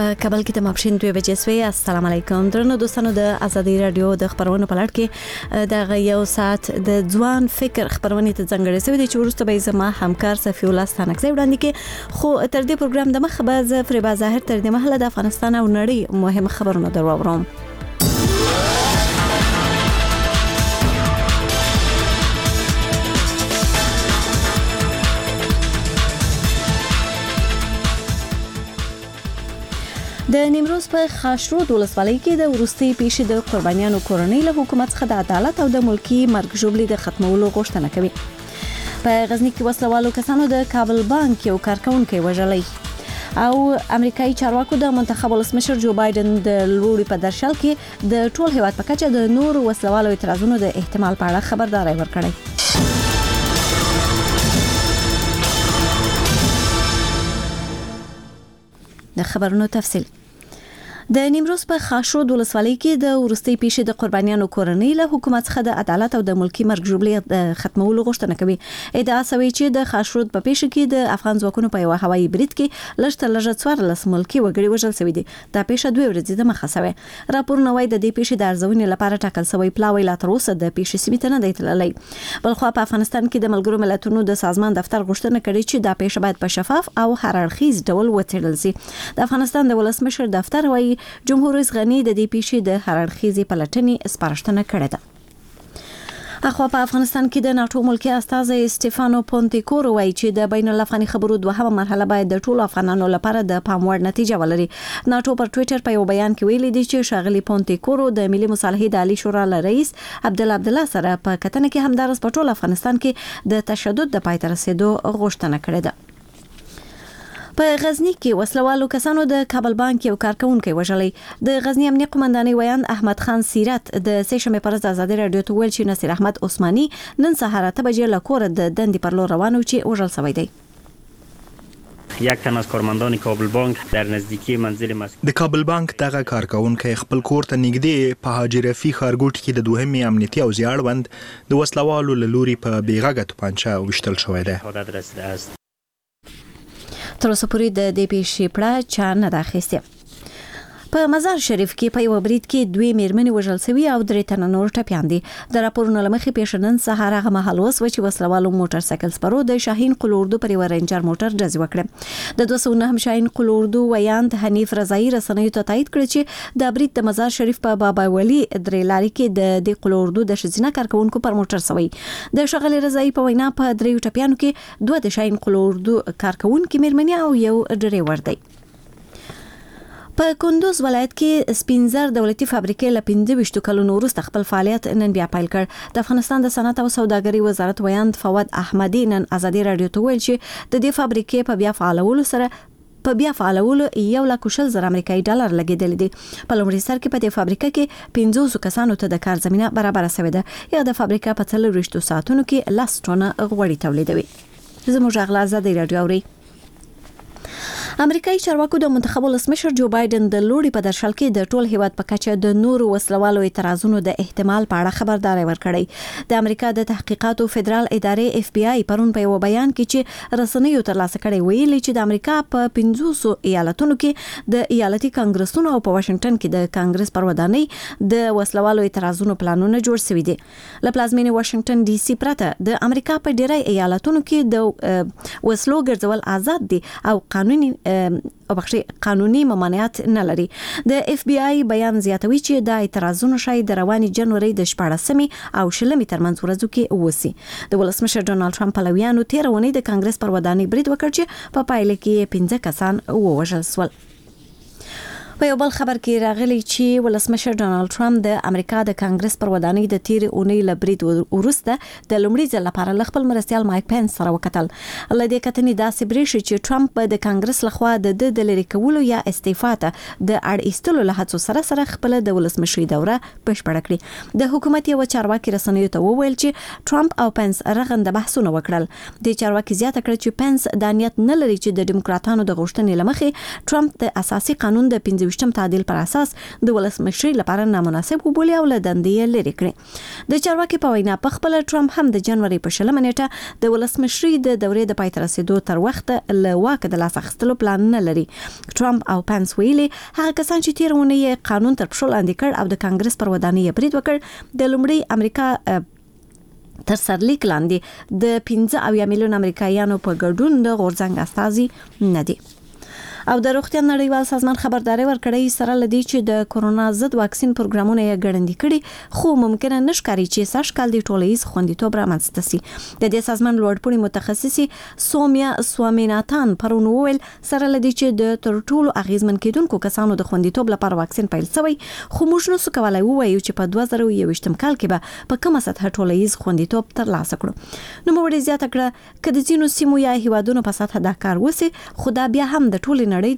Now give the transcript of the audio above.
په کابل کې د ماپښین 2 بجې سوي. السلام علیکم درنو دوستانو، د ازادي رادیو د خبرونو په لړ کې د یو ساعت د ځوان فکر خبرونه ته ځنګړې سوي دي چې ورسته به زما همکار صفی الله ستانکزی وړاندې کې. خو تر دې پروګرام د مخه به ز فریبا ظاهر تر دې مهله د افغانستان او نړۍ مهم خبرونه دروړم. د نیمروز په خاشرود ولسوالۍ کې د ورستي پیښې د قربانیانو کورنۍ له حکومت څخه د عدالت او د ملکی مرګ ژوبلې د ختمولو غوښتنه کوي. په غزنی کې وسلوالو کسانو د کابل بانک یو کارکونکي وژلی او امریکایي چارواکو د منتخب ولسمشر جو بایدن د لوري په درشل کې د ټول هیواد په کچه د نور وسلوالو اعتراضونو د احتمال په اړه خبرداري ورکړي. د خبرونو تفصیل. د نیمروز په خاشرود ولسوالۍ کې د ورستي پیښې د قربانیانو کورنۍ له حکومت څخه د عدالت او د ملکی مرګ ژوبلې د ختمولو غوښتنه کوي. ادعا شوی چې د خاشرود په پیښه کې د افغان ځواکونو په یو هوایي برید کې لږ 14 ملکی وګړي وژل شوی دي. دا پیښه 2 ورځې د مخه شوه. راپورونه وايي د دې پیښې د ارزونې لپاره ټاکل شوی پلاوی لا تر اوسه د پیښې سیمې ته نه دی تللی. بلخو په افغانستان کې د ملګرو ملتونو د سازمان دفتر غوښتنه کړې چې دا پیښه باید په شفاف او هر اړخیز ډول وڅېړل شي. د افغانستان د ولسمشر دفتر وايي جمهور رئیس غنی د دې پیښې د هر اړخیزې پلټنې سپارښتنه کړې ده. اخو په افغانستان کې د ناتو ملکی استازی سټيفانو پونتیکور وایي چې د بین الافغاني خبرو دوهمه مرحله باید د ټولو افغانانو لپاره د پام وړ نتیجه ولري. ناتو پر ټوئیټر په یو بیان کې ویلي دی چې شاغلي پونتیکور د ملي مصالحې د عالی شورا رئیس عبدالله سره په کتنه کې همدارس په ټول افغانستان کې د تشدد د پای ته رسیدو غوښتنه کړې ده. په غزنی کې وسلوالو کسانو د کابل بانک یو کارکونکي وژلی. د غزنی امنیه قومندانۍ ویاند احمد خان سیرت د سېشمې پر ازادي رادیو ته ویل چې نصیر احمد عثماني نن سهار 8 بجې له کوره د دندې پر لور روانو چې وژل شوی دی. یک تن از کارمندان کابل بانک در نزدیکی منزل د کابل بانک دغه کارکونکي خپل کور ته نږدې په حاجی رفیع ښارګوټ کې د دوهمې امنیتي او زیاړوند د وسلوالو له لوري په بیغږه توپانچه وشتل شوی دی. تر اوسه پورې د دې پیښې پړه چا نه ده اخیستې. په مزار شریف کې په یو برید کې 2 میرمنې وژل شوي او 3 تنه نور ټپیان دي. د راپورونو له مخې پیښه نن سهار هغه مهال وسوه چې وسلوالو موټر سایکل سپرو د شاهین قلوردو پر یو رینجر موټر ډزې وکړه. د 209 شاهین قلوردو ویاند حنیف رضایی رسنیو ته تایید کړ چې د برید د مزار شریف په بابا ولی درې لارې کې د قلوردو د شزینه کارکونکو پر موټر سوی. د شغلی رضایی په وینا په 3 ټپیانو کې 2 د شاهین قلوردو کارکونکو میرمنې او یو ډریور دی. په کندوز ولایت کې سپینزر دولتي فابریکې له 25 کلونو وروسته خپل فعالیت نن بیا پیل کړ. د افغانستان د صنعت او سوداګرۍ وزارت ویاند فواد احمدی نن ازادي رادیو ته ویل چې د دې فابریکې په بیا فعالولو 1,40,000 امریکایي ډالر لګیدل دي. په لومړي سر کې په دې فابریکه کې 500 کسانو ته د کار زمينه برابر شوې ده. یا د فابریکه په 3 ساعتونو کې 10 ټنه غوړي تولیدوي. زموږ غلا ازادي رادیو اوري. امریکایي چارواکو د منتخب ولسمشر جو بایدن د لوري په درشل کې د ټول هیواد په کچه د نور وسلوالو اعتراضونو د احتمال په اړه خبرداري ورکړی. د امریکا د تحقیقاتو فدرال ادارې FBI پرون په یو بیان کې چې رسنیو ترلاسه کړی ویلي چې د امریکا په 500 ایالتونو کې د ایالتي کانګرسونو او په واشنگټن کې د کانګرس پر ودانۍ د وسلوالو اعتراضونو پلانونه جوړ شوي دي. له پلازمینې واشنگټن ډي سي پرته د امریکا په ډیری ایالتونو کې د وسلو ګرځول آزاد دي او قانوني ممانعت نه لري. د FBI بیان زیاتوي چې د اعتراضونو شاید د رواني جنوري د 14 او 20 ترمنځ ورځو کې وسی. د ولسمشر ډونالد ټرمپ پلویانو 13 ونې د کانګرس پر ودانۍ برید وکړ چې په پایله کې 15 کسان ووژل شول. په یو بل خبر کې راغلی چې ولسمشر ډونالد ټرمپ د امریکا د کانګرس پر ودانۍ د تیر اونۍ لبرید وروسته د لومړي ځل لپاره خپل مرستيال مایک پنس سره وکتل. لدې کتنې داسې بریښي چې ټرمپ د کانګرس لخوا د لری کولو یا استعفا ته د اړ ایستلو له هڅو سره خپل د ولسمشري دوره بشپړه کړې. د حکومت یو چارواکي رسنیو ته وویل چې ټرمپ او پنس رغنده بحثونه وکړل. د چارواکي زیاته کړ چې پنس د نیت نه لري چې د ډیموکراتانو د غوښتنې لمخې ټرمپ د اساسي قانون د 25 25م تعدیل پر اساس د ولسمشرۍ لپاره نامناسب وبولي او له دندې لري کړي. د چارواکي په وینا په خپل ټرمپ هم د جنوري په 20 نیټه د ولسمشرۍ د دورې د پای ته رسیدو تر وخت له واک د لاس اخیستلو پلان نه لري. ټرمپ او پنس ویلي هغه کسان چې تیر اونۍ قانون تر پښو لاندې کړ او د کانګرس پر ودانۍ برید وکړ د لومړي امریکا تر سرلیک لاندې د 15 میلیون امریکایانو په ګډون د غورځنګ استازي نه دي. او د روغتیا نړیوال سازمان خبرداري ورکړی سره لدی چې د کورونا ضد واکسین پروګرامونه یې ګړندې کړي خو ممکنه نشکاري چې سږ کال د ټولنیز خوندیتوب رامنځته شي. د دې سازمان لوړپوړي متخصصي سومیا سوامیناتان پرون وویل سره لدی چې د تر ټولو اغیزمن کېدونکو کسانو د خوندیتوب لپاره واکسین پیل شوی خو موږ نو څه کولای وایو چې په 2021 کال کې به په کومه سطح ټولنیز خوندیتوب ترلاسه کړو. نو موږ زیاته کړه کله چې نو سیمو یا هیوادونو په سطح دا کار وسی خو دا بیا هم د ټولې